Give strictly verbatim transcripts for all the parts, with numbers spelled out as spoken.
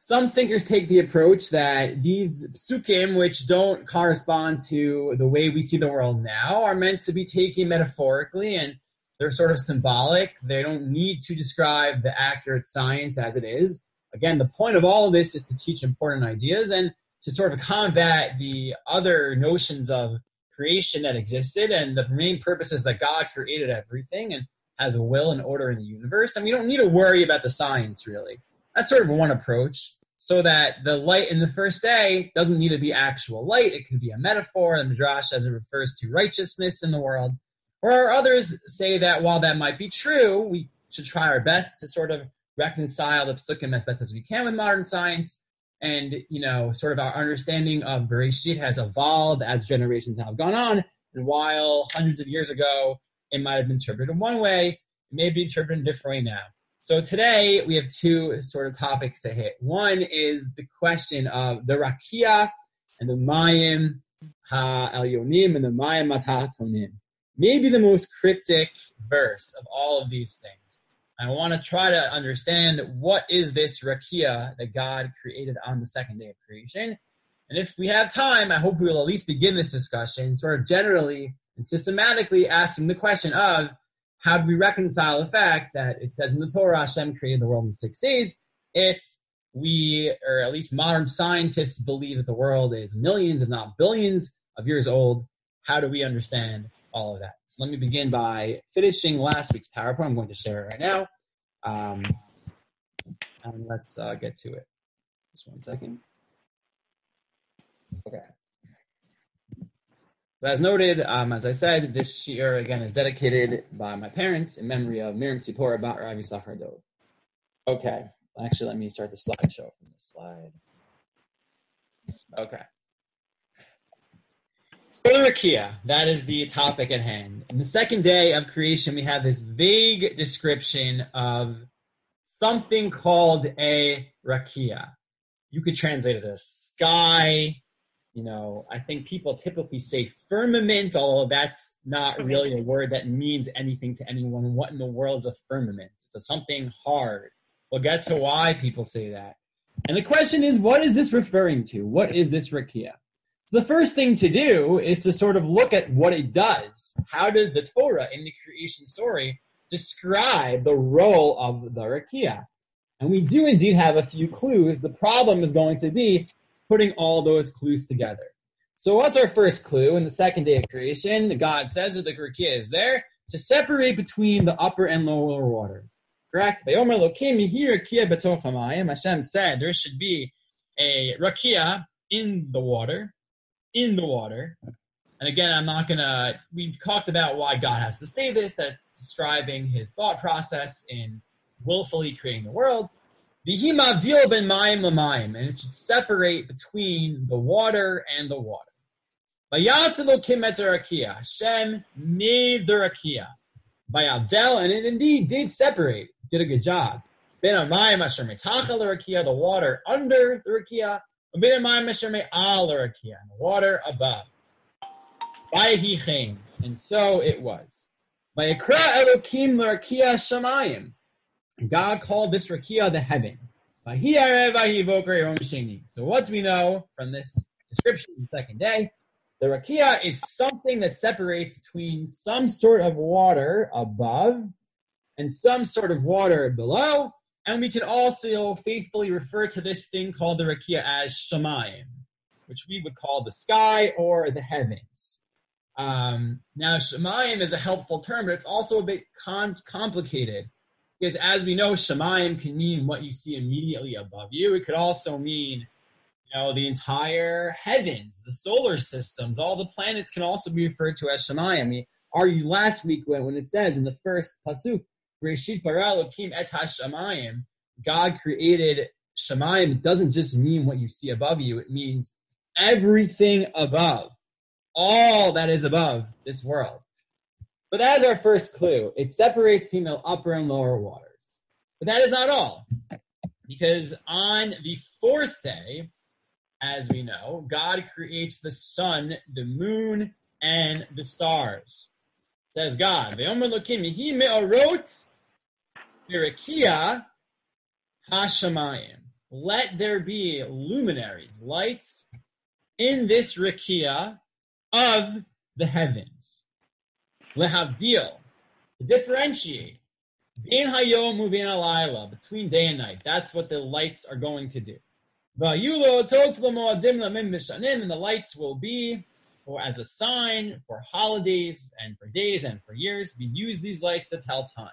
some thinkers take the approach that these psukim, which don't correspond to the way we see the world now, are meant to be taken metaphorically, and they're sort of symbolic. They don't need to describe the accurate science as it is. Again, the point of all of this is to teach important ideas and to sort of combat the other notions of creation that existed. And the main purpose is that God created everything and has a will and order in the universe. And we don't need to worry about the science, really. That's sort of one approach, so that the light in the first day doesn't need to be actual light. It can be a metaphor, the Midrash, as it refers to righteousness in the world. Or others say that while that might be true, we should try our best to sort of reconcile the psukim as best as we can with modern science. And, you know, sort of our understanding of Bereshit has evolved as generations have gone on. And while hundreds of years ago it might have been interpreted one way, it may be interpreted a different way now. So today we have two sort of topics to hit. One is the question of the Rakia and the Mayim Ha-Elyonim and the Mayim Ha-Tahtonim. Maybe the most cryptic verse of all of these things. I want to try to understand what is this Rakia that God created on the second day of creation. And if we have time, I hope we will at least begin this discussion sort of generally and systematically asking the question of how do we reconcile the fact that it says in the Torah, Hashem created the world in six days, if we, or at least modern scientists, believe that the world is millions, if not billions of years old. How do we understand all of that? So let me begin by finishing last week's PowerPoint. I'm going to share it right now. Um, and let's uh, get to it. Just one second. Okay. So as noted, um, as I said, this year again is dedicated by my parents in memory of Miriam Tzipora Bat Rav Yisachar Dov. Okay. Actually, let me start the slideshow from this slide. Okay. So the Rakia, that is the topic at hand. In the second day of creation, we have this vague description of something called a Rakia. You could translate it as sky. You know, I think people typically say firmament, although that's not really a word that means anything to anyone. What in the world is a firmament? It's a something hard. We'll get to why people say that. And the question is, what is this referring to? What is this Rakia? So the first thing to do is to sort of look at what it does. How does the Torah in the creation story describe the role of the Rakia? And we do indeed have a few clues. The problem is going to be putting all those clues together. So what's our first clue? In the second day of creation, God says that the Rakia is there to separate between the upper and lower waters. Correct? Hashem said there should be a Rakia in the water. In the water. And again, I'm not going to, we've talked about why God has to say this. That's describing his thought process in willfully creating the world. V'hi mavdil ben mayim l'mayim, and it should separate between the water and the water. Vayas Elokim et Rakia, Hashem made the Rakia. Vayavdel, and it indeed did separate, did a good job. Ben amayim asher metachal l'Rakia, the water under the Rakia. And the water above. And so it was. God called this Rakia the heaven. So what do we know from this description of the second day? The Rakia is something that separates between some sort of water above and some sort of water below. And we can also faithfully refer to this thing called the Rakia as Shamayim, which we would call the sky or the heavens. Um, now, Shamayim is a helpful term, but it's also a bit con- complicated. Because as we know, Shamayim can mean what you see immediately above you. It could also mean, you know, the entire heavens, the solar systems, all the planets can also be referred to as Shamayim. We argued last week when, when it says in the first pasuk, Reshit bara Elokim et hashamayim, God created Shamayim. It doesn't just mean what you see above you. It means everything above, all that is above this world. But that is our first clue. It separates between the upper and lower waters. But that is not all. Because on the fourth day, as we know, God creates the sun, the moon, and the stars. Says God, Ve'omer Elokim yehi me'orot Rakia Hashamayim. let there be luminaries, lights, in this Rakia of the heavens. Lehavdil, to differentiate, Bein hayom ubein halayla, between day and night. That's what the lights are going to do. And the lights will be or as a sign for holidays and for days and for years. We use these lights to tell time.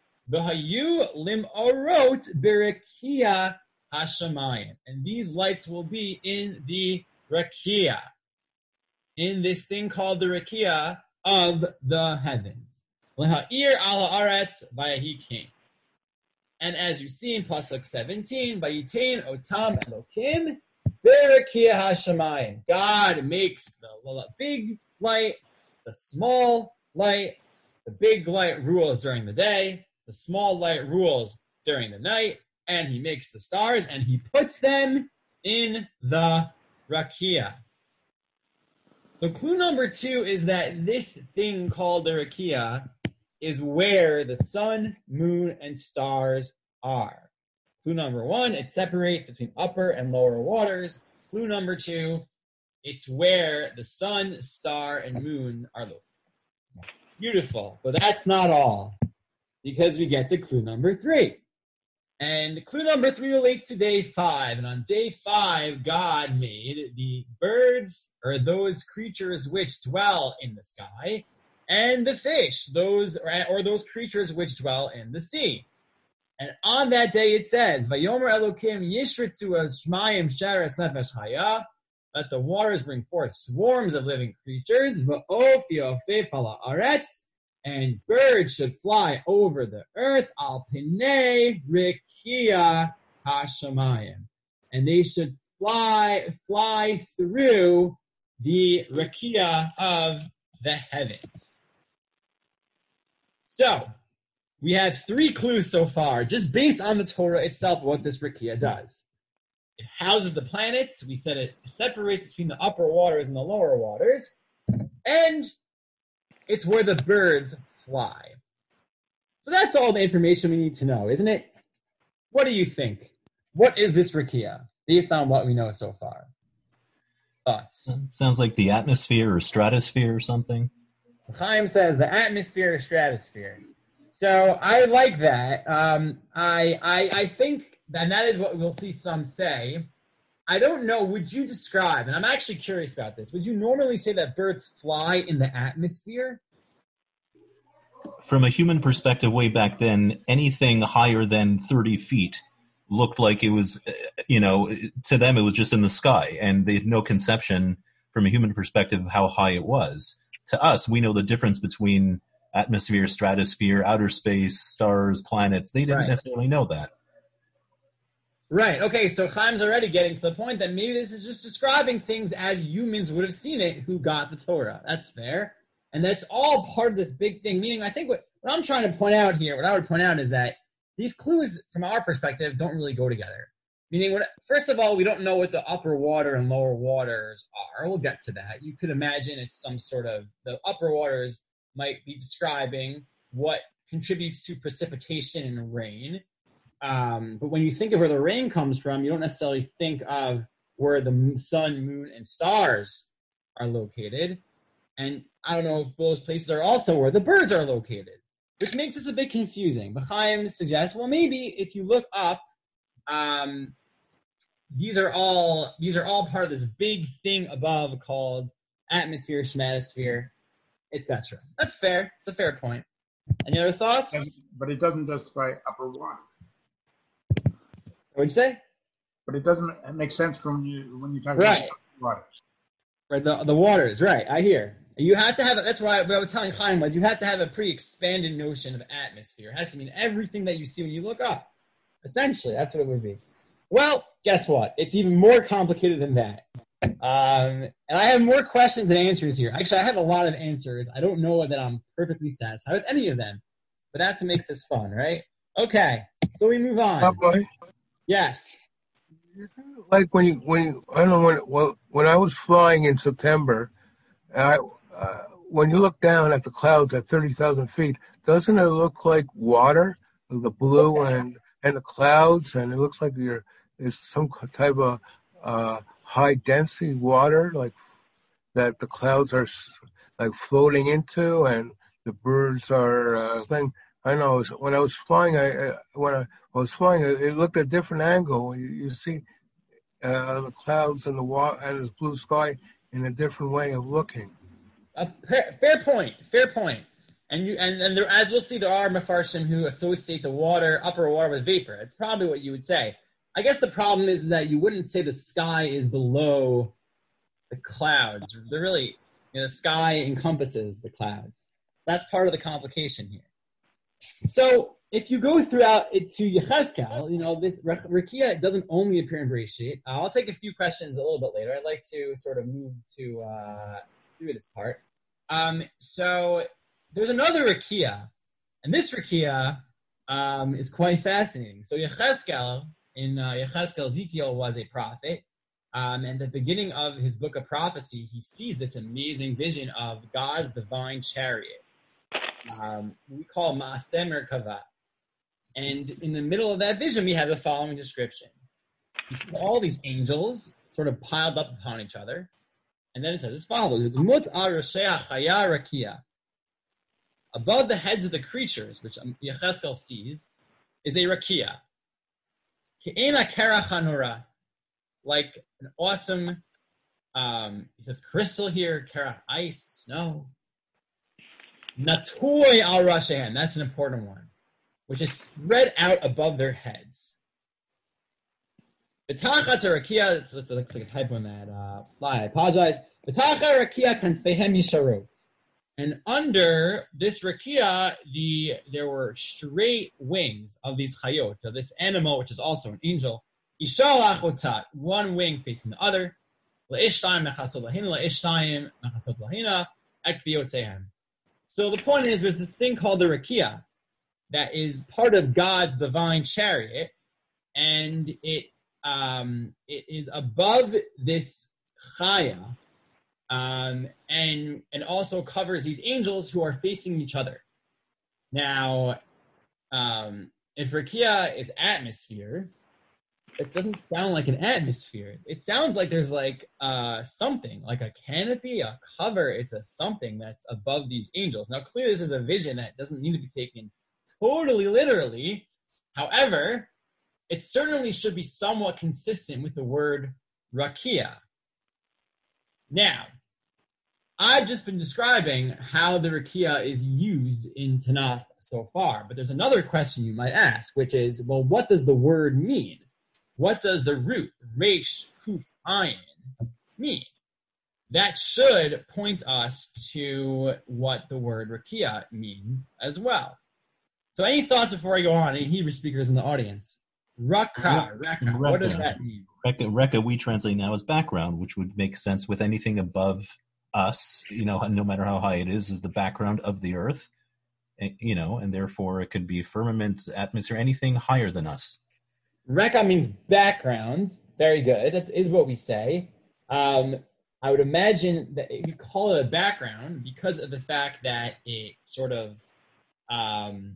And these lights will be in the Rakia, in this thing called the Rakia of the heavens. Laha'ir ala aretz vayahi king. And as you see in Pasuk seventeen, Vayitain otam elokim berakia hashamayim. God makes the big light, the small light. The big light rules during the day. The small light rules during the night. And he makes the stars, and he puts them in the Rakia. So clue number two is that this thing called the Rakia is where the sun, moon, and stars are. Clue number one, it separates between upper and lower waters. Clue number two, it's where the sun, star, and moon are located. Beautiful. But that's not all, because we get to clue number three. And clue number three relates to day five. And on day five, God made the birds, or those creatures which dwell in the sky, and the fish, those or those creatures which dwell in the sea. And on that day it says, Vayomer Elokim yishritzu shmayim sheretz nefesh chaya, let the waters bring forth swarms of living creatures, va'of yofef ala aretz, and birds should fly over the earth, al pinei rikia hashamayim, and they should fly fly through the rikia of the heavens. So, we have three clues so far, just based on the Torah itself, what this Rakia does. It houses the planets. We said it separates between the upper waters and the lower waters. And it's where the birds fly. So that's all the information we need to know, isn't it? What do you think? What is this Rakia, based on what we know so far? Thoughts? Sounds like the atmosphere or stratosphere or something. Chaim says the atmosphere or stratosphere. So I like that. Um, I, I I think, and that is what we'll see some say. I don't know, would you describe, and I'm actually curious about this, would you normally say that birds fly in the atmosphere? From a human perspective way back then, anything higher than thirty feet looked like it was, you know, to them it was just in the sky, and they had no conception from a human perspective of how high it was. To us, we know the difference between atmosphere, stratosphere, outer space, stars, planets. They didn't right. necessarily know that. Right. Okay, so Chaim's already getting to the point that maybe this is just describing things as humans would have seen it who got the Torah. That's fair. And that's all part of this big thing. Meaning, I think what, what I'm trying to point out here, what I would point out is that these clues, from our perspective, don't really go together. Meaning, what, first of all, we don't know what the upper water and lower waters are. We'll get to that. You could imagine it's some sort of, the upper waters might be describing what contributes to precipitation and rain. Um, but when you think of where the rain comes from, you don't necessarily think of where the sun, moon, and stars are located. And I don't know if those places are also where the birds are located, which makes this a bit confusing. But Chaim suggests, well, maybe if you look up, um, these are all these are all part of this big thing above called atmosphere, stratosphere, et cetera. That's fair. It's a fair point. Any other thoughts? But it doesn't justify upper water. What'd you say? But it doesn't make sense from you when you talk right. about waters. Right, the the waters. Right, I hear. You have to have. That's why what I was telling Chaim was you have to have a pretty expanded notion of atmosphere. It has to mean everything that you see when you look up. Essentially, that's what it would be. Well, guess what? It's even more complicated than that. Um, and I have more questions than answers here. Actually, I have a lot of answers. I don't know that I'm perfectly satisfied with any of them. But that's what makes this fun, right? Okay, so we move on. Oh, boy. Yes. Like when you, when you, I don't know, when, well, when I was flying in September, I, uh, when you look down at the clouds at thirty thousand feet, doesn't it look like water, the blue okay. and, and the clouds, and it looks like you're, is some type of uh, high density water, like that the clouds are like floating into, and the birds are uh, thing. I know when I was flying, I, I when I was flying, it looked at a different angle. You, you see uh, the clouds and the water and the blue sky in a different way of looking. A fair, fair point. Fair point. And you and, and there, as we'll see, there are Mefarshim who associate the water, upper water, with vapor. It's probably what you would say. I guess the problem is that you wouldn't say the sky is below the clouds. They're really, you know, the sky encompasses the clouds. That's part of the complication here. So if you go throughout it to Yechezkel, you know, this Rakia doesn't only appear in Bereshit. Uh, I'll take a few questions a little bit later. I'd like to sort of move to uh, through this part. Um, so there's another Rakia, and this Rakia um, is quite fascinating. So Yechezkel, in uh, Yechezkel, Ezekiel was a prophet, um, and at the beginning of his book of prophecy, he sees this amazing vision of God's divine chariot. Um, we call Maaseh Merkava. And in the middle of that vision, we have the following description. You see all these angels sort of piled up upon each other. And then it says as follows. It's Mut Arashea Chaya Rakia. Above the heads of the creatures, which Yechezkel sees, is a Rakia. Ke'ena Kerach HaNorah. Like an awesome, um, it says crystal here, Kerach, ice, snow. Natoi al Rashehem, that's an important one, which is spread out above their heads. B'tachat Rakia, it looks like a typo on that uh, slide, I apologize. B'tachat Rakia kanfehem yisharot. And under this Rakia, the there were straight wings of these chayot, of this animal, which is also an angel. Ishalach otzat, one wing facing the other. Le'ishtayim mechasot lahina, le'ishtayim mechasot lahina, ekviotehem. So the point is, there's this thing called the Rakia that is part of God's divine chariot, and it um, it is above this Chaya, um, and and also covers these angels who are facing each other. Now, um, if Rakia is atmosphere, it doesn't sound like an atmosphere. It sounds like there's like uh, something, like a canopy, a cover. It's a something that's above these angels. Now, clearly this is a vision that doesn't need to be taken totally literally. However, it certainly should be somewhat consistent with the word Rakia. Now, I've just been describing how the Rakia is used in Tanakh so far, but there's another question you might ask, which is, well, what does the word mean? What does the root, Reish Kuf Ayin, mean? That should point us to what the word Rakia means as well. So any thoughts before I go on? Any Hebrew speakers in the audience? Raka, Raka, what does that mean? Reka, Reka we translate now as background, which would make sense with anything above us, you know, no matter how high it is, is the background of the earth, you know, and therefore it could be firmament, atmosphere, anything higher than us. Reka means background. Very good. That is what we say. Um, I would imagine that if you call it a background, because of the fact that it sort of um,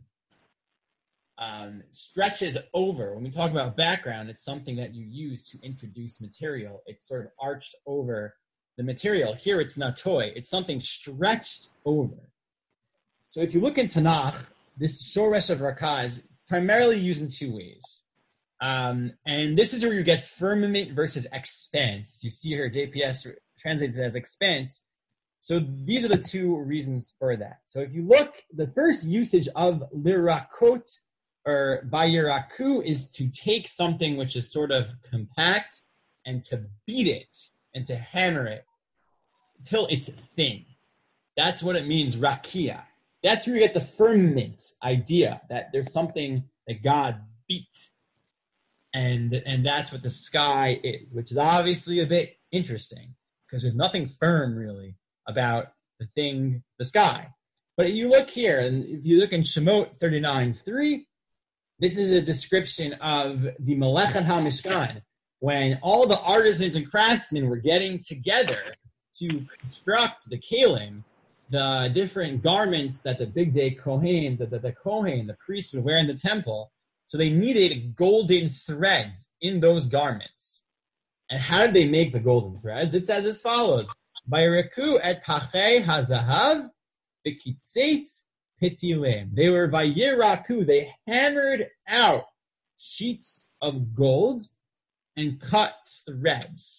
um, stretches over. When we talk about background, it's something that you use to introduce material. It's sort of arched over the material. Here it's natoi. It's something stretched over. So if you look in Tanakh, this shoresh of Rakah is primarily used in two ways. Um, and this is where you get firmament versus expanse. You see here, J P S translates it as expanse. So these are the two reasons for that. So if you look, the first usage of lirakot or bayiraku is to take something which is sort of compact and to beat it and to hammer it until it's thin. That's what it means, rakia. That's where you get the firmament idea, that there's something that God beat. And and that's what the sky is, which is obviously a bit interesting because there's nothing firm really about the thing, the sky. But you look here, and if you look in Shemot thirty-nine three, this is a description of the Melechet HaMishkan, when all the artisans and craftsmen were getting together to construct the kelim, the different garments that the big day Kohen, the, the, the Kohen, the priest would wear in the temple. So they needed golden threads in those garments. And how did they make the golden threads? It says as follows: Vayreku et pachei hazahav v'kitzetz pitilem. They were vayiraku. They hammered out sheets of gold and cut threads.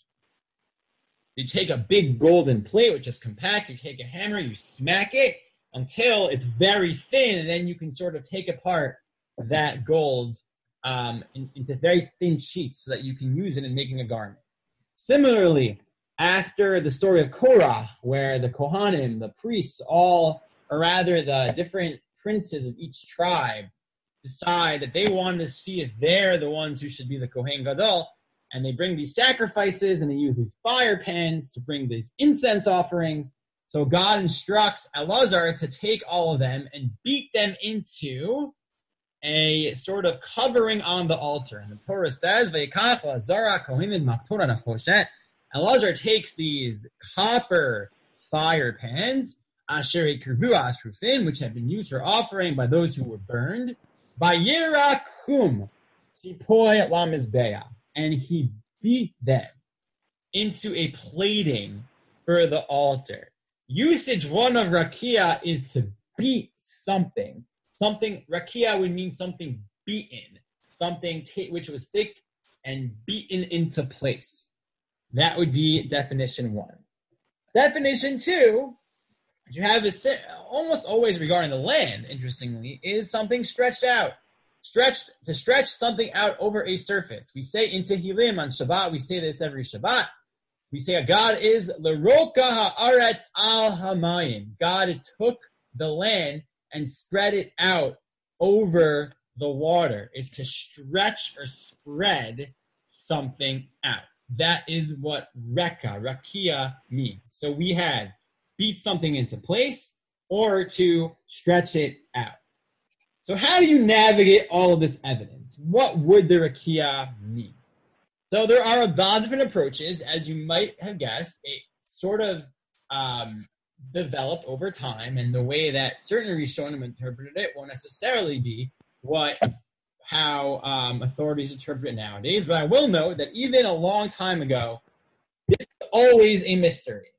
You take a big golden plate, which is compact. You take a hammer, you smack it until it's very thin, and then you can sort of take apart that gold um, in, into very thin sheets so that you can use it in making a garment. Similarly, after the story of Korah, where the Kohanim, the priests, all, or rather the different princes of each tribe, decide that they want to see if they're the ones who should be the Kohen Gadol, and they bring these sacrifices, and they use these fire pans to bring these incense offerings. So God instructs Elazar to take all of them and beat them into a sort of covering on the altar. And the Torah says, Vayikach Elazar kohen maktora nafoshet. Elazar takes these copper fire pans, asher ikruvu asrufin, which had been used for offering by those who were burned, vayirakum sipoi lamizbeah, and he beat them into a plating for the altar. Usage one of rakia is to beat something. Something, rakia would mean something beaten, something t- which was thick and beaten into place. That would be definition one. Definition two, which you have is almost always regarding the land, interestingly, is something stretched out. Stretched, to stretch something out over a surface. We say in Tehillim on Shabbat, we say this every Shabbat. We say God is l'roka ha'aretz al hamayim. God took the land and spread it out over the water. It's to stretch or spread something out. That is what reka, rakia means. So we had beat something into place or to stretch it out. So how do you navigate all of this evidence? What would the rakia mean? So there are a lot of different approaches, as you might have guessed. It sort of um, developed over time, and the way that certain Rishonim interpreted it won't necessarily be what how um, authorities interpret it nowadays. But I will note that even a long time ago, this is always a mystery.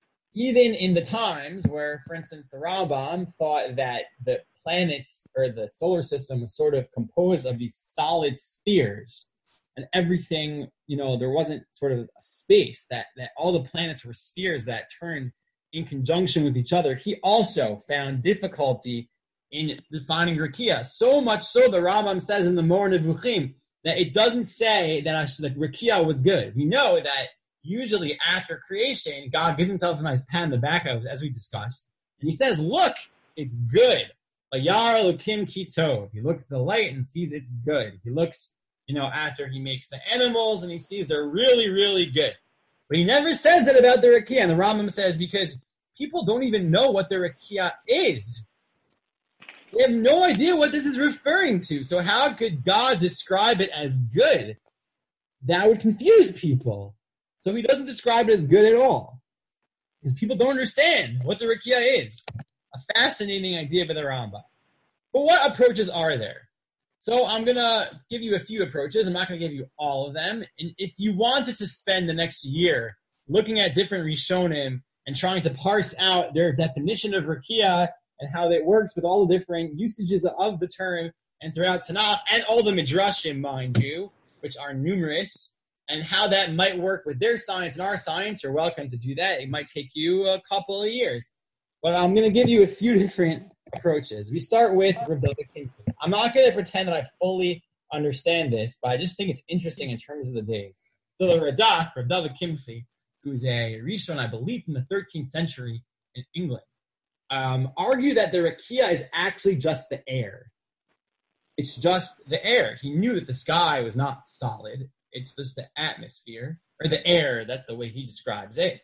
Even in the times where, for instance, the Rambam thought that the planets or the solar system was sort of composed of these solid spheres, and everything, you know, there wasn't sort of a space, that, that all the planets were spheres that turned in conjunction with each other. He also found difficulty in defining Rakia. So much so, the Rambam says in the Mor Nevuchim that it doesn't say that, that Rakia was good. We know that usually after creation, God gives himself a nice pat on the back, of, as we discussed, and he says, look, it's good. Vayar Elokim ki tov. He looks at the light and sees it's good. He looks, you know, after he makes the animals and he sees they're really, really good. But he never says that about the Rakia. And the Rambam says because people don't even know what the Rakia is. They have no idea what this is referring to. So how could God describe it as good? That would confuse people. So he doesn't describe it as good at all. Because people don't understand what the Rakia is. A fascinating idea by the Rambam. But what approaches are there? So I'm going to give you a few approaches. I'm not going to give you all of them. And if you wanted to spend the next year looking at different Rishonim and trying to parse out their definition of Rakia and how that works with all the different usages of the term and throughout Tanakh and all the Midrashim, mind you, which are numerous, and how that might work with their science and our science, you're welcome to do that. It might take you a couple of years. But I'm going to give you a few different approaches. We start with Rav Dovah Kimchi. I'm not going to pretend that I fully understand this, but I just think it's interesting in terms of the days. So the Radak, Rav Dovah Kimchi, who's a Rishon, I believe, from the thirteenth century in England, um, argued that the Rakia is actually just the air. It's just the air. He knew that the sky was not solid. It's just the atmosphere, or the air. That's the way he describes it.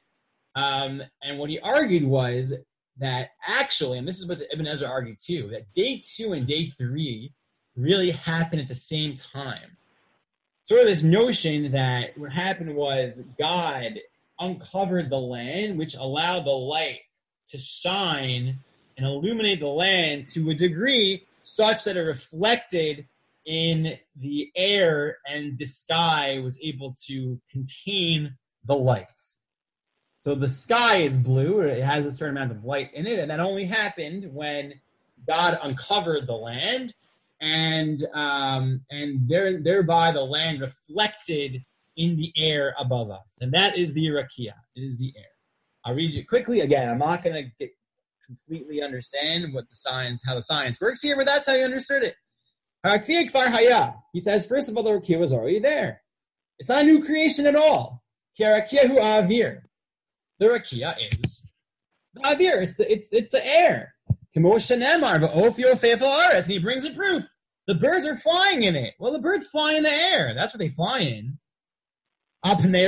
Um, and what he argued was that actually, and this is what the Ibn Ezra argued too, that day two and day three really happened at the same time. Sort of this notion that what happened was God uncovered the land, which allowed the light to shine and illuminate the land to a degree such that it reflected in the air, and the sky was able to contain the light. So the sky is blue, it has a certain amount of light in it, and that only happened when God uncovered the land, and um, and there, thereby the land reflected in the air above us. And that is the Rakia, it is the air. I'll read it quickly. Again, I'm not going to get completely understand what the science, how the science works here, but that's how you understood it. He says, first of all, the Rakia was already there. It's not a new creation at all. The Rakia is the avir. It's the it's it's the air. And he brings a proof. The birds are flying in it. Well, the birds fly in the air. That's what they fly in. What does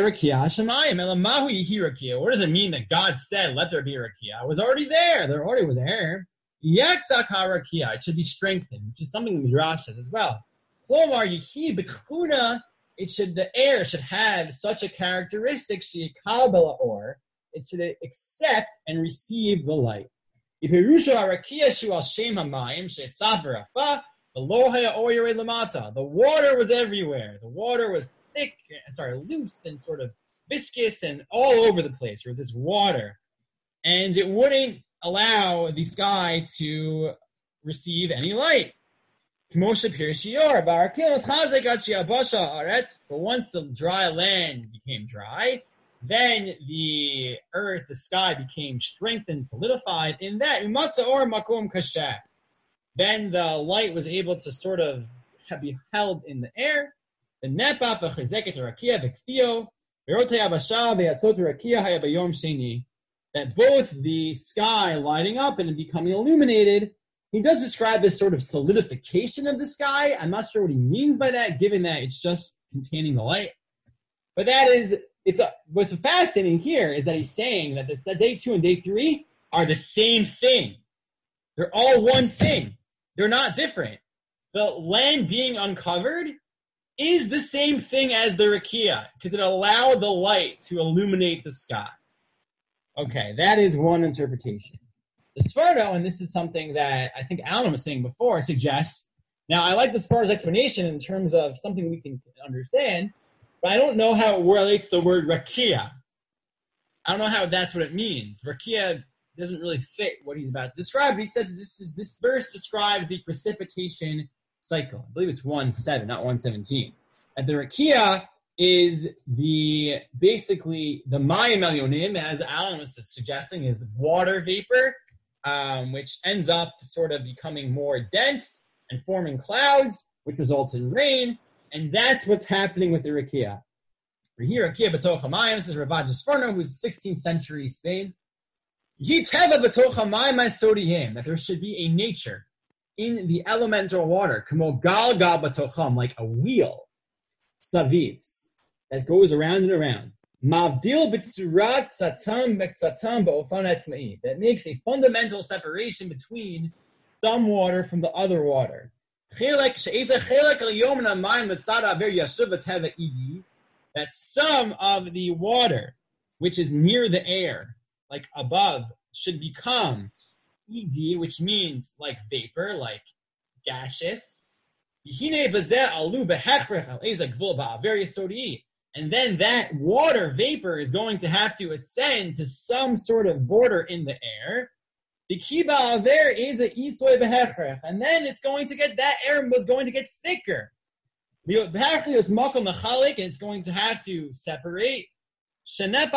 it mean that God said, let there be rakia? It was already there. There already was air. It should be strengthened, which is something the Midrash says as well. It should, the air should have such a characteristic, or it should accept and receive the light. The water was everywhere. The water was thick, sorry, loose and sort of viscous and all over the place. There was this water. And it wouldn't allow the sky to receive any light. But once the dry land became dry, then the earth, the sky became strengthened, solidified. In that, then the light was able to sort of be held in the air. That both the sky lighting up and becoming illuminated, he does describe this sort of solidification of the sky. I'm not sure what he means by that, given that it's just containing the light. But that is, it's a, what's fascinating here is that he's saying that the, day two and day three are the same thing. They're all one thing. They're not different. The land being uncovered is the same thing as the Rakia, because it allowed the light to illuminate the sky. Okay, that is one interpretation. The Sforno, and this is something that I think Alan was saying before, suggests, now I like the Sforno's explanation in terms of something we can understand, but I don't know how it relates to the word Rakia. I don't know how that's what it means. Rakia doesn't really fit what he's about to describe, but he says this is this verse describes the precipitation cycle. I believe it's one seven, not one seventeen. And the Rakia is the basically the Mayim Elyonim, as Alan was suggesting, is water vapor, um, which ends up sort of becoming more dense and forming clouds, which results in rain, and that's what's happening with the Rakia. We're here, Rakia B'toch HaMayim. This is Ravad Sforno, who's sixteenth century Spain. Yiteva B'toch HaMayim HaSodiyim, that there should be a nature in the elemental water, Kamo Galgal B'tocham, like a wheel, Savivs, that goes around and around. Mavdil B'tzurat Tzatam B'tzatam B'ofan Etmei, that makes a fundamental separation between some water from the other water. That some of the water, which is near the air, like above, should become Ed, which means like vapor, like gaseous. And then that water vapor is going to have to ascend to some sort of border in the air. The kiba there is a isoy behechrech, and then it's going to get, that air was going to get thicker. The behechrech is makom mechalik, and it's going to have to separate. It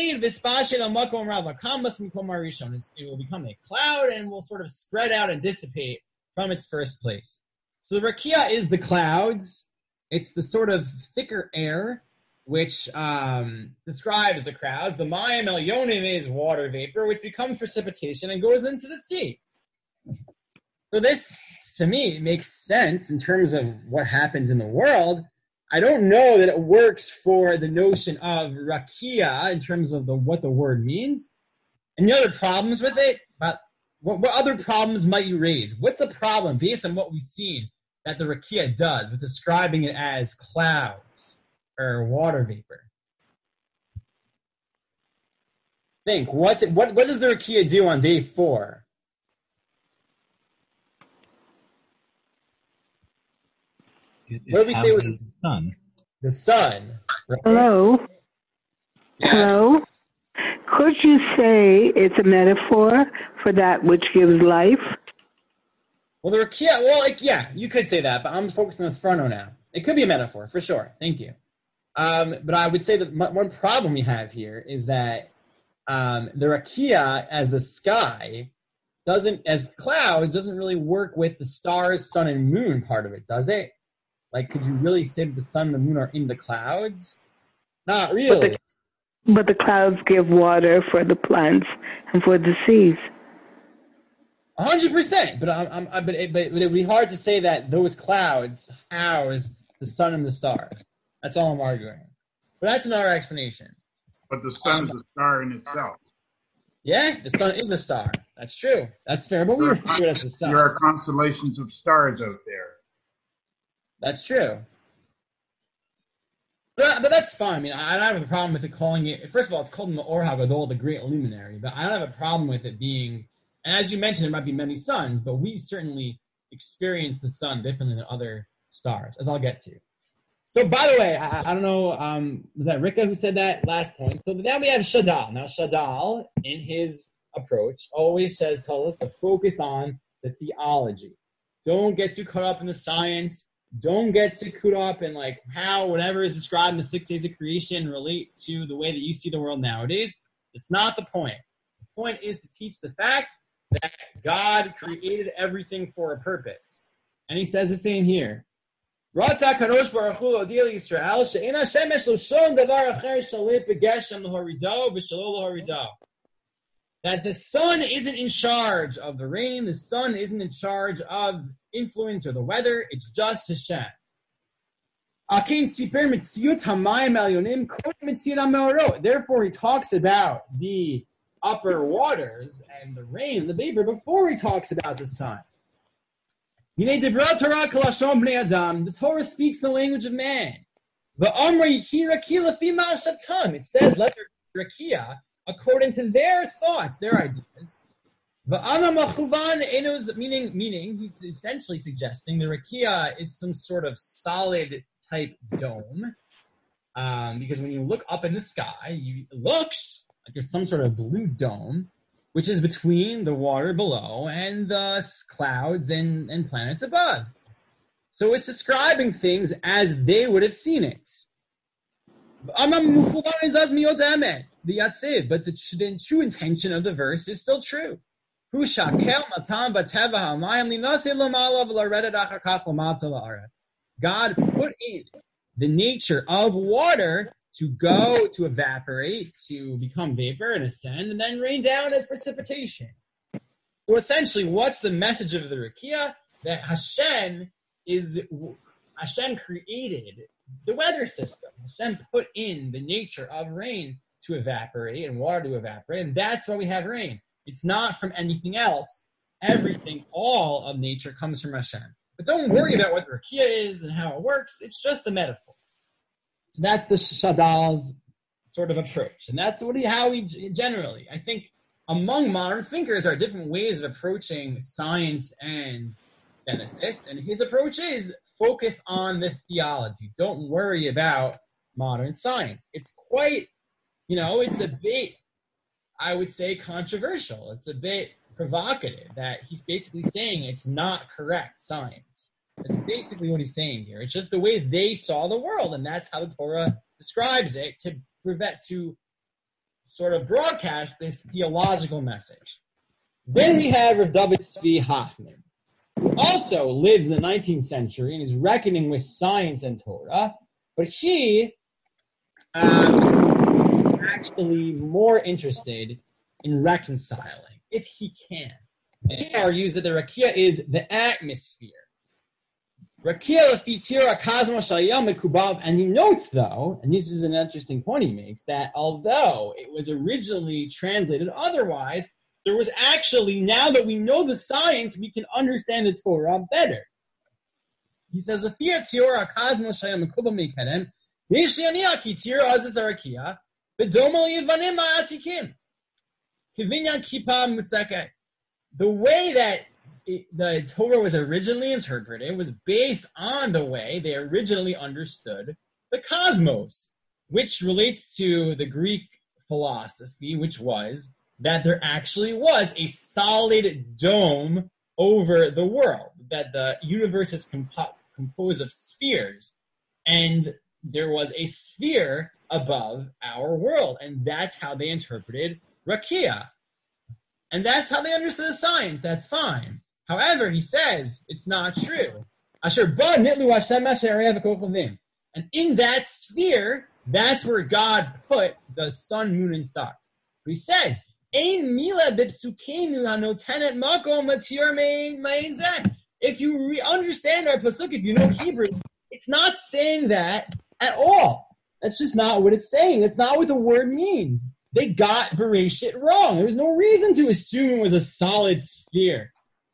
will become a cloud and will sort of spread out and dissipate from its first place. So the Rakia is the clouds. It's the sort of thicker air which um, describes the clouds. The Mayim Elyonim is water vapor, which becomes precipitation and goes into the sea. So this, to me, makes sense in terms of what happens in the world. I don't know that it works for the notion of Rakia in terms of the, what the word means. Any other problems with it? But what, what other problems might you raise? What's the problem, based on what we've seen, that the Rakia does with describing it as clouds or water vapor? Think, what, what, what does the Rakia do on day four? It, What did we it say was houses the sun. the sun? Right? Hello? Yes. Hello? Could you say it's a metaphor for that which gives life? Well, the rakia, well, like, yeah, you could say that, but I'm focusing on Sforno now. It could be a metaphor, for sure. Thank you. Um, but I would say that m- one problem we have here is that um, the rakia as the sky doesn't, as clouds, doesn't really work with the stars, sun, and moon part of it, does it? Like, could you really say that the sun and the moon are in the clouds? Not really. But the, but the clouds give water for the plants and for the seas. A hundred percent, but I'm, I'm, but, it, but it would be hard to say that those clouds house the sun and the stars. That's all I'm arguing. But that's another explanation. But the sun is a star in itself. Yeah, the sun is a star. That's true. That's fair, but we There refer to it as the sun. There are constellations of stars out there. That's true. But, but that's fine. I mean, I don't have a problem with it calling it. First of all, it's called the Or HaGadol, the Great Luminary. But I don't have a problem with it being. And as you mentioned, there might be many suns, but we certainly experience the sun differently than other stars, as I'll get to. So, by the way, I, I don't know, um, was that Rika who said that last point? So now we have Shadal. Now, Shadal, in his approach, always says, tells us to focus on the theology. Don't get too caught up in the science. Don't get too caught up in like how whatever is described in the six days of creation relate to the way that you see the world nowadays. It's not the point. The point is to teach the fact that God created everything for a purpose. And he says the same here. That the sun isn't in charge of the rain, the sun isn't in charge of influence or the weather, it's just Hashem. Therefore, he talks about the upper waters and the rain, the vapor, before he talks about the sun. The Torah speaks the language of man. It says, let the rakia according to their thoughts, their ideas. Meaning, meaning, he's essentially suggesting the rakia is some sort of solid type dome. Um, because when you look up in the sky, you, it looks like there's some sort of blue dome, which is between the water below and the clouds and, and planets above. So it's describing things as they would have seen it. But the, the true intention of the verse is still true. God put in the nature of water to go, to evaporate, to become vapor and ascend, and then rain down as precipitation. So essentially, what's the message of the Rakia? That Hashem is, Hashem created the weather system. Hashem put in the nature of rain to evaporate and water to evaporate, and that's why we have rain. It's not from anything else. Everything, all of nature comes from Hashem. But don't worry about what the Rakia is and how it works. It's just a metaphor. So that's the Shadal's sort of approach. And that's what he, how he generally, I think among modern thinkers are different ways of approaching science and Genesis. And his approach is focus on the theology. Don't worry about modern science. It's quite, you know, it's a bit, I would say, controversial. It's a bit provocative that he's basically saying it's not correct science. That's basically what he's saying here. It's just the way they saw the world, and that's how the Torah describes it to prevent, to sort of broadcast this theological message. Then we have Rav David Tzvi Hoffman, who also lives in the nineteenth century and is reckoning with science and Torah, but he um, is actually more interested in reconciling, if he can. And he argues that the Rakia is the atmosphere. Rakia lefitira kazma shayam mekubav, and he notes though, and this is an interesting point he makes, that although it was originally translated otherwise, there was actually, now that we know the science, we can understand the Torah better. He says, lefitira kazma shayam mekubav mekedem, v'yishaniya kitira azaz rakia, b'doma li'avanim ma'atikim, kivinyan kipa mutzakeh. The way that it, the Torah was originally interpreted was based on the way they originally understood the cosmos, which relates to the Greek philosophy, which was that there actually was a solid dome over the world, that the universe is compo- composed of spheres, and there was a sphere above our world, and that's how they interpreted Rakia. And that's how they understood the signs. That's fine. However, he says it's not true. Asher ba nitlu Hashem asher yarev v'kochavim. And in that sphere, that's where God put the sun, moon, and stars. But he says, Ein mila b'psukenu hanotenet makom latir mein zeh. If you re- understand our pasuk, if you know Hebrew, it's not saying that at all. That's just not what it's saying. That's not what the word means. They got Bereshit wrong. There was no reason to assume it was a solid sphere.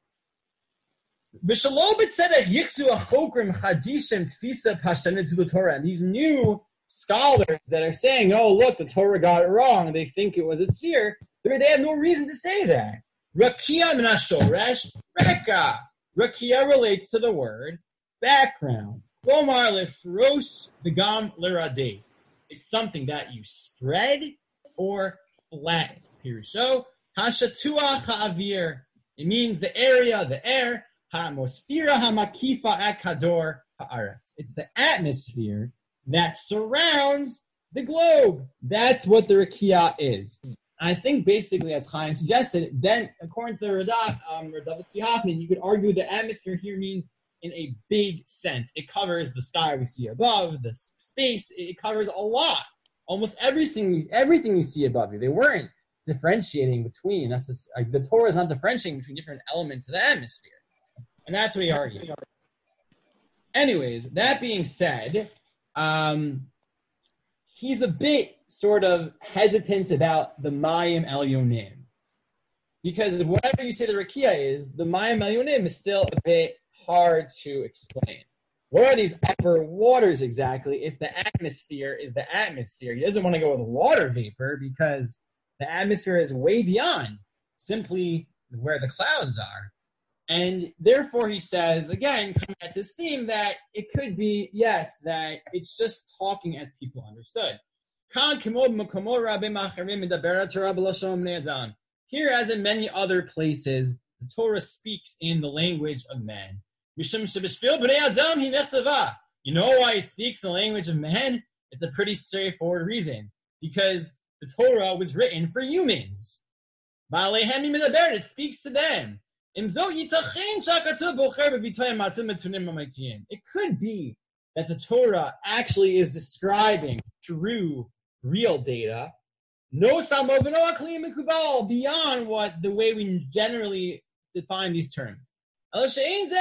B'shalobit said that yiksu achokrim chadishem tfisa pashtanet to the Torah. And these new scholars that are saying, oh, look, the Torah got it wrong. They think it was a sphere. They have no reason to say that. Rakia min hashoresh reka. Rakia relates to the word background. Lomar lefrosh v'gam leradeh. It's something that you spread or flatten. Pirusho hashatua ha'avir. It means the area, the air. Ha'atmosphera ha'makifa at kador ha'aretz. It's the atmosphere that surrounds the globe. That's what the Rakia is. I think basically, as Chaim suggested, then according to the Radak, um, or David Tzvi, you could argue the atmosphere here means in a big sense. It covers the sky we see above, the space. It covers a lot. Almost everything, everything you see above you. They weren't differentiating between. That's just, like, the Torah is not differentiating between different elements of the atmosphere, and that's what he argues. Anyways, that being said, um, he's a bit sort of hesitant about the Mayim Elyonim, because whatever you say the Rakia is, the Mayim Elyonim is still a bit hard to explain. What are these upper waters exactly if the atmosphere is the atmosphere? He doesn't want to go with water vapor because the atmosphere is way beyond simply where the clouds are. And therefore he says, again, coming at this theme, that it could be, yes, that it's just talking as people understood. Here, as in many other places, the Torah speaks in the language of man. You know why it speaks in the language of man? It's a pretty straightforward reason. Because the Torah was written for humans. It speaks to them. It could be that the Torah actually is describing true, real data, no beyond what the way we generally define these terms. We don't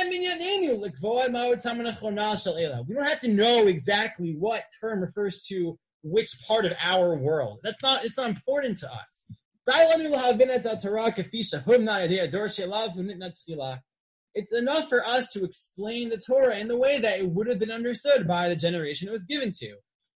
have to know exactly what term refers to which part of our world. That's not, it's not important to us. It's enough for us to explain the Torah in the way that it would have been understood by the generation it was given to.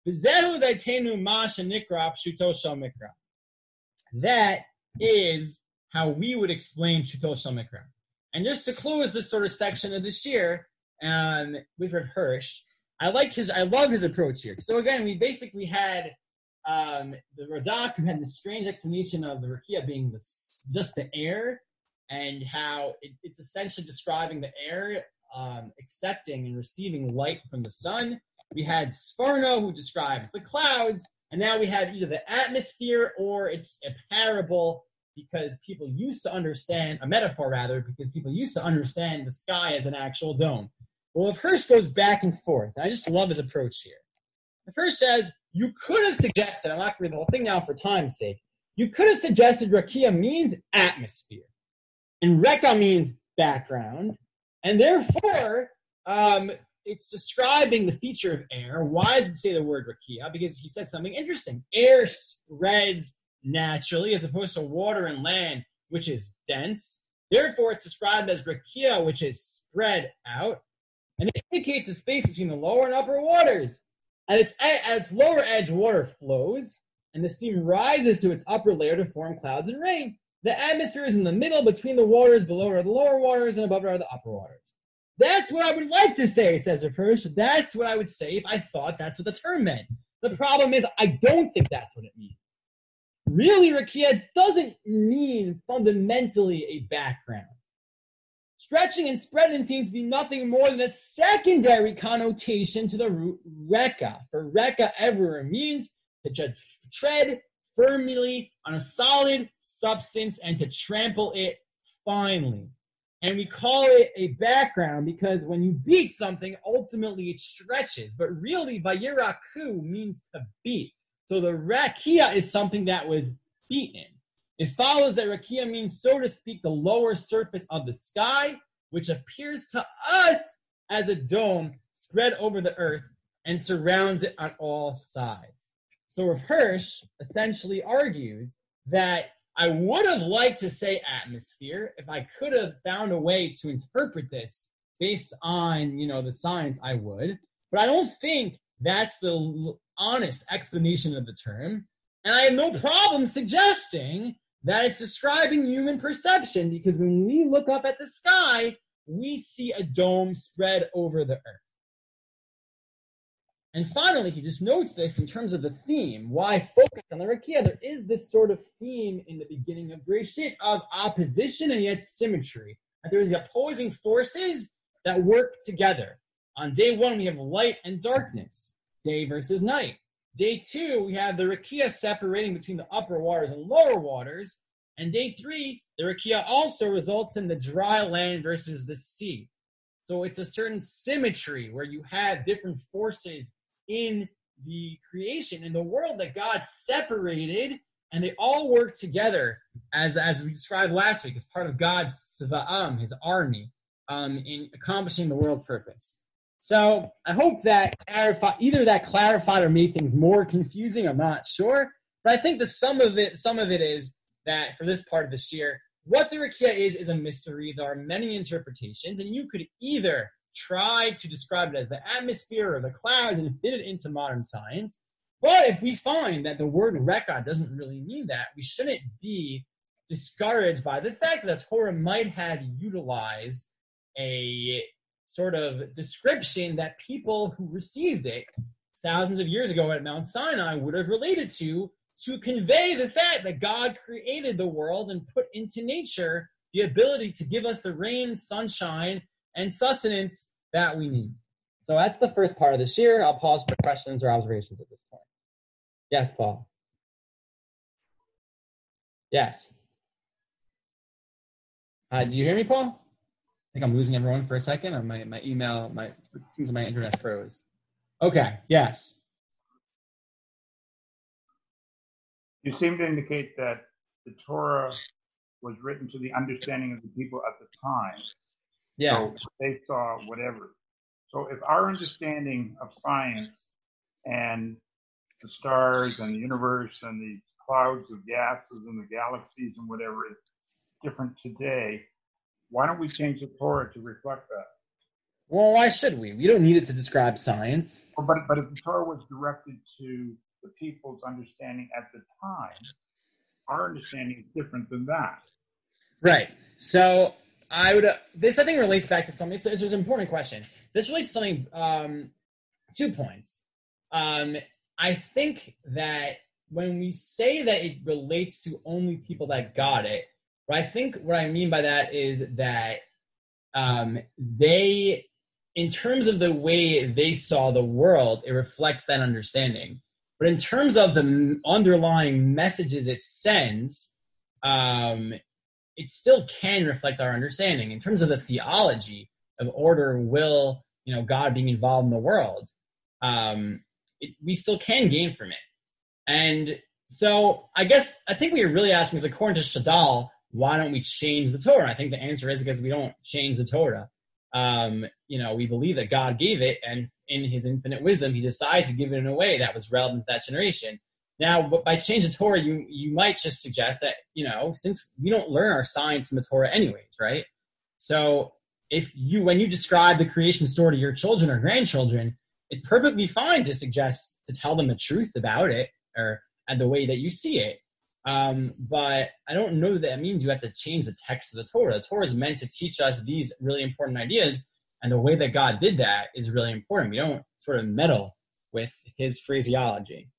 That is how we would explain Pshuto Shel Mikra. And just to close this sort of section of this year, um, with Rav Hirsch, I like his, I love his approach here. So again, we basically had um, the Radak, who had the strange explanation of the Rakia being the, just the air, and how it, it's essentially describing the air um, accepting and receiving light from the sun. We had Sforno, who describes the clouds, and now we have either the atmosphere or it's a parable, because people used to understand, a metaphor rather, because people used to understand the sky as an actual dome. Well, if Hirsch goes back and forth, and I just love his approach here. If Hirsch says, you could have suggested, I'm not going to read the whole thing now for time's sake, you could have suggested Rakia means atmosphere, and Reka means background, and therefore, um, it's describing the feature of air. Why does it say the word Rakia? Because he says something interesting. Air spreads naturally, as opposed to water and land, which is dense. Therefore, it's described as Rakia, which is spread out, and it indicates the space between the lower and upper waters. At its, at its lower edge, water flows, and the steam rises to its upper layer to form clouds and rain. The atmosphere is in the middle between the waters. Below are the lower waters, and above are the upper waters. That's what I would like to say, says Hirsch. That's what I would say if I thought that's what the term meant. The problem is I don't think that's what it means. Really, rakia doesn't mean fundamentally a background. Stretching and spreading seems to be nothing more than a secondary connotation to the root reka. For reka everywhere means to tread firmly on a solid substance and to trample it finely. And we call it a background because when you beat something, ultimately it stretches. But really, vayiraku means to beat. So the rakia is something that was beaten. It follows that rakia means, so to speak, the lower surface of the sky, which appears to us as a dome spread over the earth and surrounds it on all sides. So Rav Hirsch essentially argues that I would have liked to say atmosphere if I could have found a way to interpret this based on, you know, the science, I would. But I don't think that's the honest explanation of the term. And I have no problem suggesting that it's describing human perception, because when we look up at the sky, we see a dome spread over the earth. And finally, he just notes this in terms of the theme. Why focus on the rakia? There is this sort of theme in the beginning of Bereshit of opposition and yet symmetry. That there is opposing forces that work together. On day one, we have light and darkness, day versus night. Day two, we have the rakia separating between the upper waters and lower waters. And day three, the rakia also results in the dry land versus the sea. So it's a certain symmetry where you have different forces in the creation, in the world that God separated, and they all work together, as, as we described last week, as part of God's Tzva'am, his army, um, in accomplishing the world's purpose. So I hope that clarify, either that clarified or made things more confusing, I'm not sure. But I think the sum of it, some of it is that for this part of the shir, what the rakia is, is a mystery. There are many interpretations, and you could either try to describe it as the atmosphere or the clouds and fit it into modern science. But if we find that the word reka doesn't really mean that, we shouldn't be discouraged by the fact that Torah might have utilized a sort of description that people who received it thousands of years ago at Mount Sinai would have related to, to convey the fact that God created the world and put into nature the ability to give us the rain, sunshine, and sustenance that we need. So that's the first part of the shir. I'll pause for questions or observations at this point. Yes, Paul. Yes. Uh, do you hear me, Paul? I think I'm losing everyone for a second. Or my, my email, my it seems my internet froze. Okay, yes. You seem to indicate that the Torah was written to the understanding of the people at the time. Yeah. So they saw whatever. So if our understanding of science and the stars and the universe and these clouds of gases and the galaxies and whatever is different today, why don't we change the Torah to reflect that? Well, why should we? We don't need it to describe science. Well, but, but if the Torah was directed to the people's understanding at the time, our understanding is different than that. Right. So I would, uh, this I think relates back to something, it's, it's an important question. This relates to something, um, two points. Um, I think that when we say that it relates to only people that got it, what I think what I mean by that is that um, they, in terms of the way they saw the world, it reflects that understanding. But in terms of the underlying messages it sends, um, it still can reflect our understanding. In terms of the theology of order, will, you know, God being involved in the world, um, it, we still can gain from it. And so I guess, I think what you're really asking is, according to Shadal, why don't we change the Torah? I think the answer is because we don't change the Torah. Um, you know, we believe that God gave it, and in his infinite wisdom, he decided to give it in a way that was relevant to that generation. Now, by changing the Torah, you, you might just suggest that, you know, since we don't learn our science in the Torah anyways, right? So if you, when you describe the creation story to your children or grandchildren, it's perfectly fine to suggest, to tell them the truth about it, or and the way that you see it. Um, but I don't know that that means you have to change the text of the Torah. The Torah is meant to teach us these really important ideas, and the way that God did that is really important. We don't sort of meddle with his phraseology.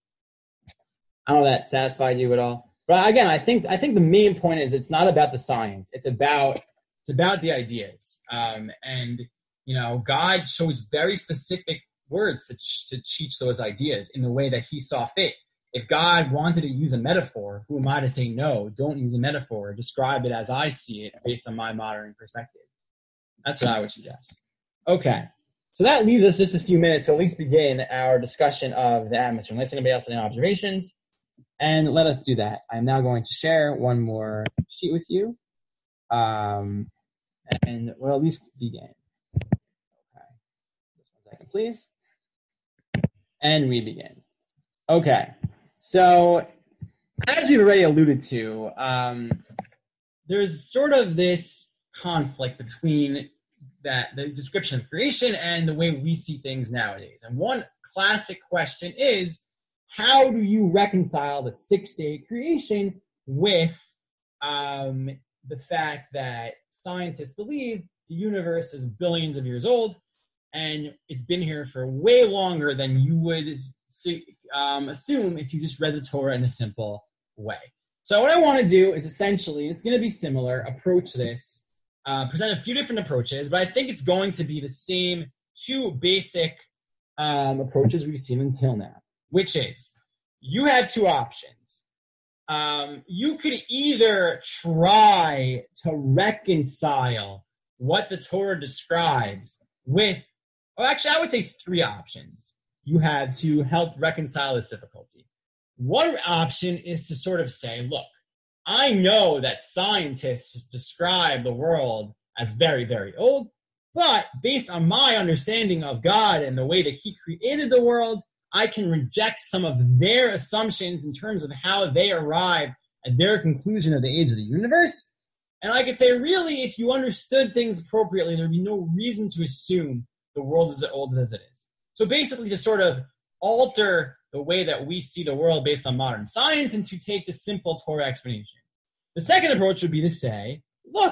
I don't know if that satisfied you at all. But again, I think I think the main point is it's not about the science. It's about it's about the ideas. Um, and you know, God shows very specific words to, to teach those ideas in the way that he saw fit. If God wanted to use a metaphor, who am I to say no? Don't use a metaphor. Describe it as I see it based on my modern perspective. That's what I would suggest. Okay. So that leaves us just a few minutes to at least begin our discussion of the atmosphere. Unless anybody else has any observations. And let us do that. I'm now going to share one more sheet with you. Um, and we'll at least begin. Okay. Just one second, please. And we begin. Okay. So, as we've already alluded to, um, there's sort of this conflict between that the description of creation and the way we see things nowadays. And one classic question is, how do you reconcile the six-day creation with um, the fact that scientists believe the universe is billions of years old and it's been here for way longer than you would um, assume if you just read the Torah in a simple way? So what I want to do is essentially, it's going to be similar, approach this, uh, present a few different approaches, but I think it's going to be the same two basic um, approaches we've seen until now. Which is, you have two options. Um, you could either try to reconcile what the Torah describes with, well, actually, I would say three options you have to help reconcile this difficulty. One option is to sort of say, look, I know that scientists describe the world as very, very old, but based on my understanding of God and the way that he created the world, I can reject some of their assumptions in terms of how they arrive at their conclusion of the age of the universe. And I could say, really, if you understood things appropriately, there'd be no reason to assume the world is as old as it is. So basically to sort of alter the way that we see the world based on modern science and to take the simple Torah explanation. The second approach would be to say, look,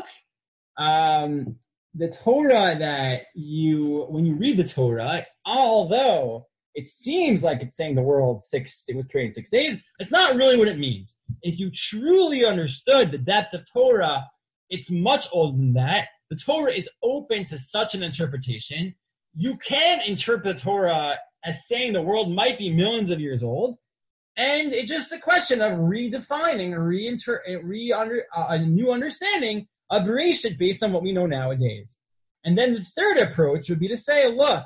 um, the Torah that you, when you read the Torah, although it seems like it's saying the world six, it was created in six days. It's not really what it means. If you truly understood the depth of Torah, it's much older than that. The Torah is open to such an interpretation. You can interpret the Torah as saying the world might be millions of years old, and it's just a question of redefining, re-inter, re under, uh, a new understanding of Bereshit based on what we know nowadays. And then the third approach would be to say, look,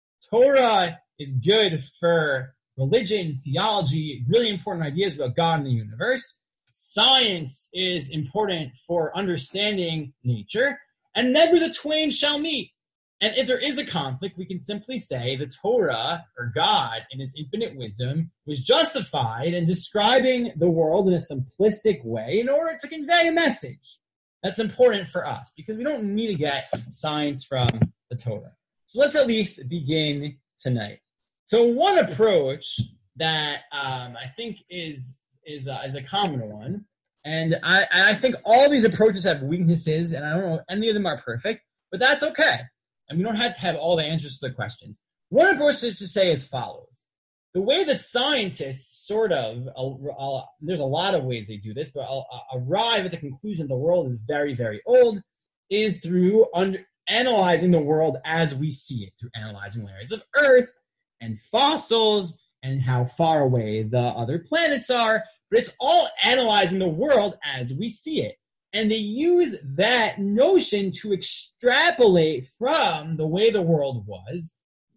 Torah is good for religion, theology, really important ideas about God and the universe. Science is important for understanding nature, and never the twain shall meet. And if there is a conflict, we can simply say the Torah, or God, in his infinite wisdom, was justified in describing the world in a simplistic way in order to convey a message that's important for us, because we don't need to get science from the Torah. So let's at least begin tonight. So one approach that um, I think is is uh, is a common one, and I I think all these approaches have weaknesses, and I don't know any of them are perfect, but that's okay, and we don't have to have all the answers to the questions. One approach is to say as follows: the way that scientists sort of uh, uh, there's a lot of ways they do this, but I'll, uh, arrive at the conclusion the world is very very old is through under, analyzing the world as we see it, through analyzing layers of Earth and fossils and how far away the other planets are, but it's all analyzing the world as we see it. And they use that notion to extrapolate from the way the world was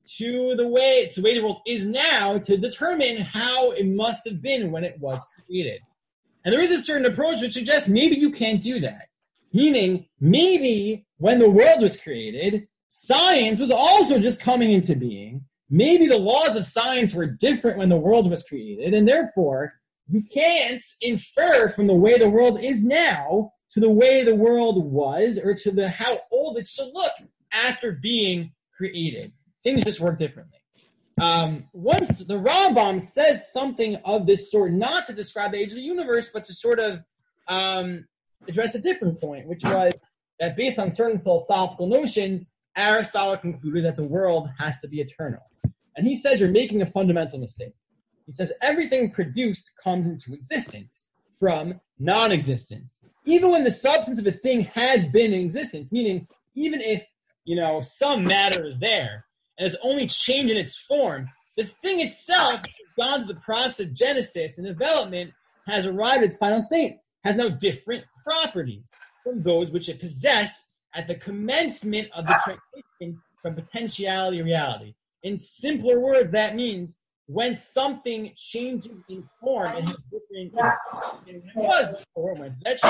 to the way, to the way the world is now to determine how it must have been when it was created. And there is a certain approach which suggests maybe you can't do that. Meaning, maybe when the world was created, science was also just coming into being. Maybe the laws of science were different when the world was created, and therefore, you can't infer from the way the world is now to the way the world was, or to the how old it should look after being created. Things just work differently. Um, once the Rambam says something of this sort, not to describe the age of the universe, but to sort of um, address a different point, which was that based on certain philosophical notions, Aristotle concluded that the world has to be eternal. And he says you're making a fundamental mistake. He says everything produced comes into existence from non-existence. Even when the substance of a thing has been in existence, meaning even if, you know, some matter is there and it's only changed in its form, the thing itself has gone to the process of genesis and development, has arrived at its final state, has now different properties from those which it possessed at the commencement of the transition from potentiality to reality. In simpler words, that means when something changes in form, it has different than it was before. When did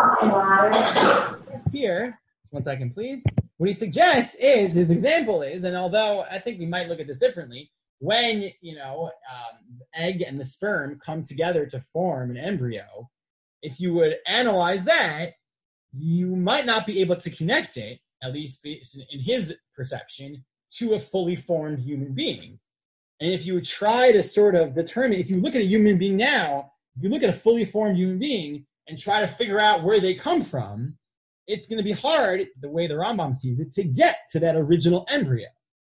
that change? Here, one second, please. What he suggests is, his example is, and although I think we might look at this differently, when, you know, um, the egg and the sperm come together to form an embryo, if you would analyze that, you might not be able to connect it, at least in his perception, to a fully formed human being. And if you would try to sort of determine, if you look at a human being now, if you look at a fully formed human being and try to figure out where they come from, it's going to be hard, the way the Rambam sees it, to get to that original embryo.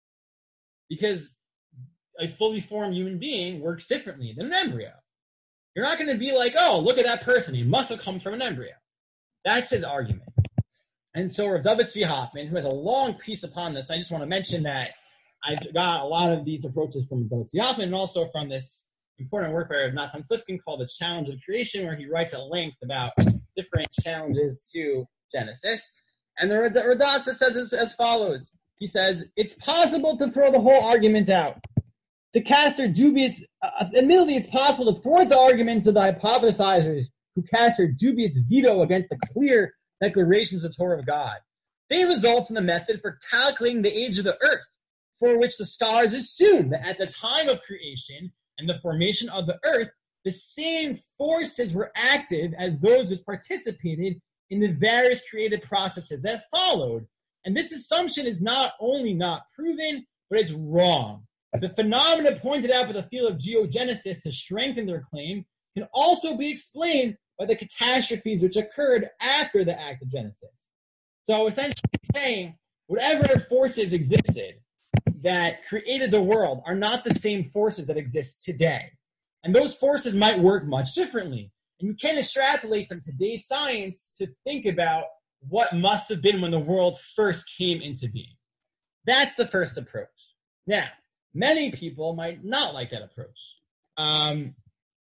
Because a fully formed human being works differently than an embryo. You're not going to be like, oh, look at that person. He must have come from an embryo. That's his argument. And so Rav David Tzvi Hoffman, who has a long piece upon this, I just want to mention that I've got a lot of these approaches from Rav David Tzvi Hoffman and also from this important work by Nathan Slifkin called The Challenge of Creation, where he writes at length about different challenges to Genesis. And the Radatza says as, as follows. He says, it's possible to throw the whole argument out. To cast their dubious, uh, admittedly, it's possible to thwart the arguments of the hypothesizers who cast their dubious veto against the clear declarations of the Torah of God. They result from the method for calculating the age of the earth, for which the scholars assume that at the time of creation and the formation of the earth, the same forces were active as those which participated in the various creative processes that followed. And this assumption is not only not proven, but it's wrong. The phenomena pointed out by the field of geogenesis to strengthen their claim can also be explained by the catastrophes which occurred after the act of Genesis. So essentially saying whatever forces existed that created the world are not the same forces that exist today. And those forces might work much differently. And you can extrapolate from today's science to think about what must have been when the world first came into being. That's the first approach. Now, many people might not like that approach um,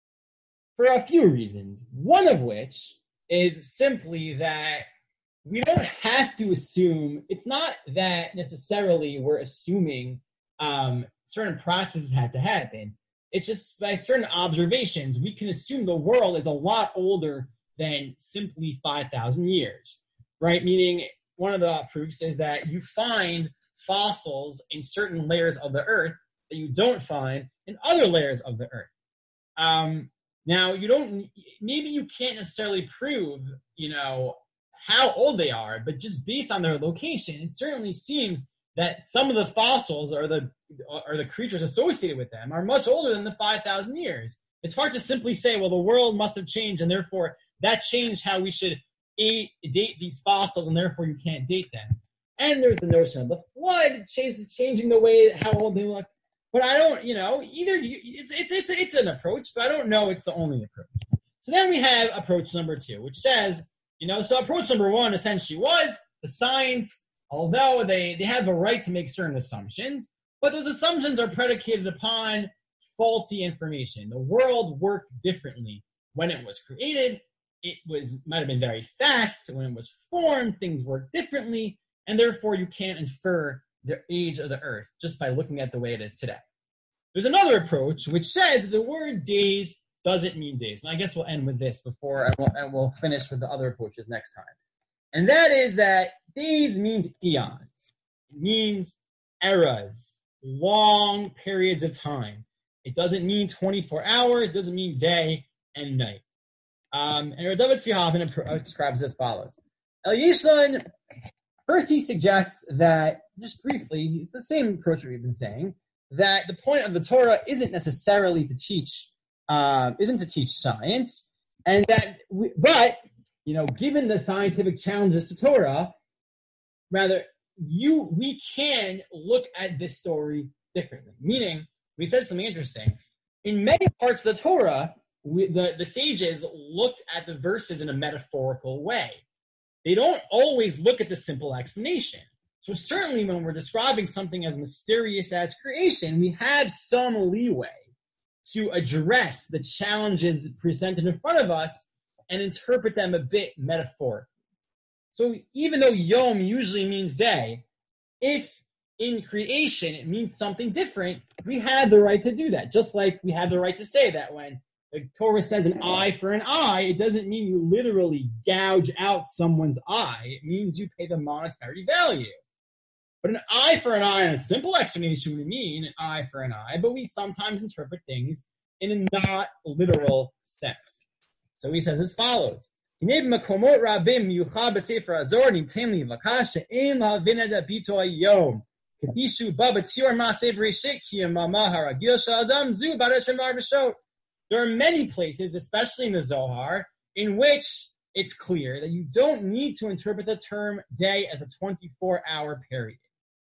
for a few reasons. One of which is simply that we don't have to assume, it's not that necessarily we're assuming um, certain processes had to happen. It's just by certain observations, we can assume the world is a lot older than simply five thousand years, right? Meaning one of the proofs is that you find fossils in certain layers of the earth that you don't find in other layers of the earth. Um, now, you don't, maybe you can't necessarily prove, you know, how old they are, but just based on their location, it certainly seems that some of the fossils or the or the creatures associated with them are much older than the five thousand years. It's hard to simply say, well, the world must have changed, and therefore that changed how we should date these fossils, and therefore you can't date them. And there's the notion of the flood changing the way how old they look. But I don't, you know, either you, it's it's it's it's an approach, but I don't know it's the only approach. So then we have approach number two, which says, you know, so approach number one essentially was the science, although they, they have a right to make certain assumptions, but those assumptions are predicated upon faulty information. The world worked differently when it was created. It was might have been very fast. When it was formed, things worked differently, and therefore you can't infer the age of the earth just by looking at the way it is today. There's another approach which says the word days doesn't mean days. And I guess we'll end with this before, and we'll, and we'll finish with the other approaches next time. And that is that days means eons. It means eras, long periods of time. It doesn't mean twenty-four hours. It doesn't mean day and night. Um, and Rav David Tzvi Hoffman describes as follows. El Yishlan, first he suggests that, just briefly, it's the same approach we've been saying, that the point of the Torah isn't necessarily to teach, uh, isn't to teach science, and that, we, but, you know, given the scientific challenges to Torah, rather, you, we can look at this story differently. Meaning, we said something interesting. In many parts of the Torah, we, the, the sages looked at the verses in a metaphorical way. They don't always look at the simple explanation. So certainly when we're describing something as mysterious as creation, we have some leeway to address the challenges presented in front of us and interpret them a bit metaphorically. So even though Yom usually means day, if in creation it means something different, we have the right to do that. Just like we have the right to say that when the Torah says an eye for an eye, it doesn't mean you literally gouge out someone's eye. It means you pay the monetary value. But an eye for an eye in a simple explanation would mean an eye for an eye, but we sometimes interpret things in a not literal sense. So he says as follows. There are many places, especially in the Zohar, in which it's clear that you don't need to interpret the term day as a twenty-four hour period.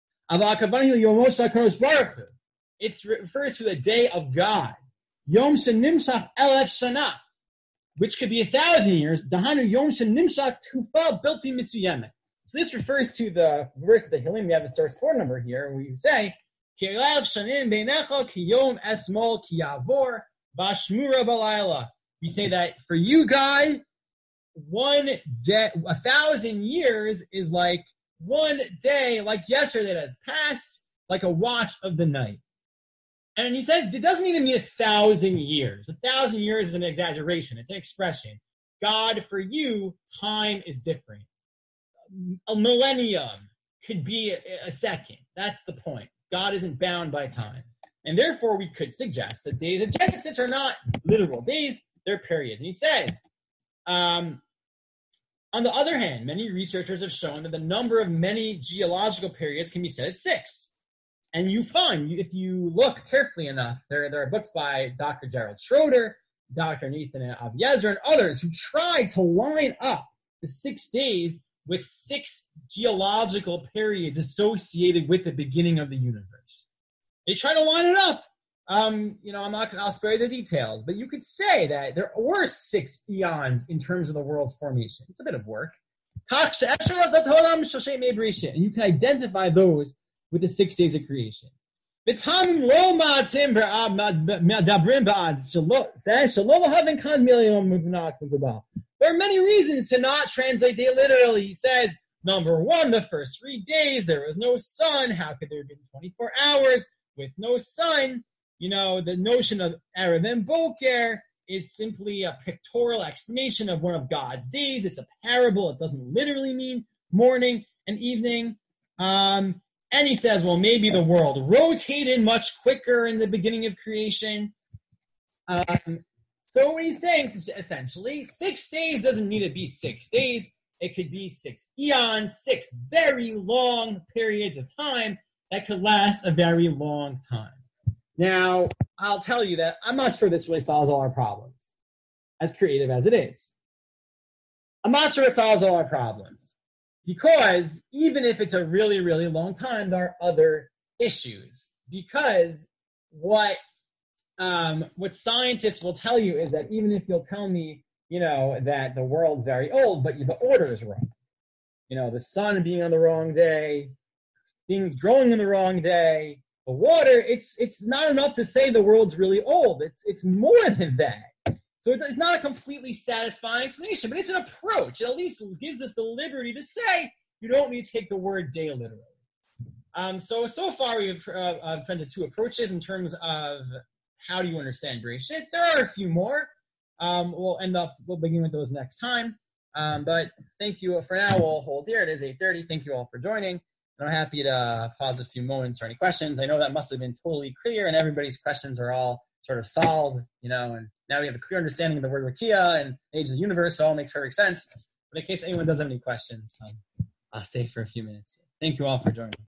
It refers to the day of God. Yom Shenimshach Elef Shana, which could be a thousand years. Dahanu Yom Shenimshach Tufa Bilti Mitsuyemet. So this refers to the verse of the Tehillim. We have the source four number here, where we say, Ki Elef Shanim Beinecha Ki Yom Esmol Ki Yavor Bashmura Balayla. We say that for you, Guy, one day, a thousand years is like one day, like yesterday that has passed, like a watch of the night. And he says it doesn't even mean a thousand years. A thousand years is an exaggeration. It's an expression. God, for you, time is different. A millennium could be a, a second. That's the point. God isn't bound by time. And therefore, we could suggest that days of Genesis are not literal days, they're periods. And he says, um, on the other hand, many researchers have shown that the number of many geological periods can be set at six. And you find, if you look carefully enough, there, there are books by Doctor Gerald Schroeder, Doctor Nathan Aviezer, and others who tried to line up the six days with six geological periods associated with the beginning of the universe. They try to line it up. Um, you know, I'm not gonna, I'll spare you the details, but you could say that there were six eons in terms of the world's formation. It's a bit of work. And you can identify those with the six days of creation. There are many reasons to not translate day literally. He says, number one, the first three days, there was no sun. How could there have been twenty-four hours with no sun? You know, the notion of Erev and Boker is simply a pictorial explanation of one of God's days. It's a parable. It doesn't literally mean morning and evening. Um, and he says, well, maybe the world rotated much quicker in the beginning of creation. Um, so what he's saying is essentially, six days doesn't need to be six days. It could be six eons, six very long periods of time that could last a very long time. Now, I'll tell you that I'm not sure this really solves all our problems, as creative as it is. I'm not sure it solves all our problems, because even if it's a really, really long time, there are other issues. Because what um, what scientists will tell you is that even if you'll tell me, you know, that the world's very old, but the order is wrong. You know, the sun being on the wrong day, things growing on the wrong day, the water, it's it's not enough to say the world's really old. It's it's more than that. So it's not a completely satisfying explanation, but it's an approach. It at least gives us the liberty to say you don't need to take the word day literally. Um, so, so far we've uh, presented two approaches in terms of how do you understand Bereshit. There are a few more. Um, we'll end up, we'll begin with those next time. Um, but thank you. For now, we'll hold here. It is eight thirty. Thank you all for joining. And I'm happy to pause a few moments for any questions. I know that must have been totally clear, and everybody's questions are all sort of solved, you know, and now we have a clear understanding of the word Rakia and the age of the universe, so it all makes perfect sense. But in case anyone does have any questions, um, I'll stay for a few minutes. Thank you all for joining.